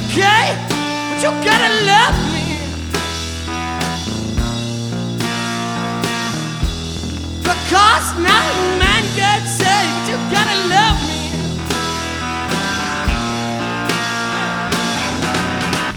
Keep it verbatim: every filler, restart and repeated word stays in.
okay, but you gotta love me. Because now